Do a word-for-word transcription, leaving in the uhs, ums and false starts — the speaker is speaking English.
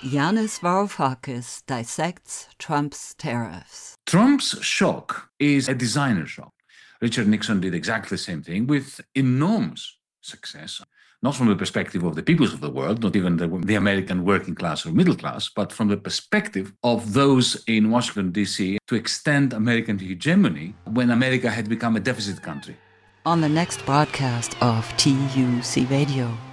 Yanis Varoufakis dissects Trump's tariffs. Trump's shock is a designer shock. Richard Nixon did exactly the same thing with enormous success, not from the perspective of the peoples of the world, not even the, the American working class or middle class, but from the perspective of those in Washington, D C, to extend American hegemony when America had become a deficit country. On the next broadcast of T U C Radio.